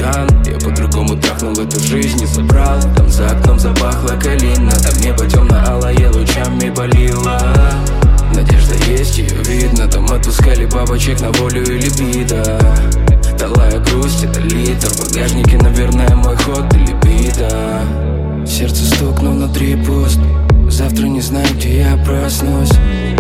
океан. Я по-другому трахнул эту жизнь и забрал. Там за окном запахло калина, там небо темно-алое лучами болило. Надежда есть, ее видно. Там отпускали бабочек на волю и либидо. Талая грусть, это литр. В багажнике, наверное, мой ход и либидо. Сердце стук, но внутри пуст. Завтра не знаю, где я проснусь.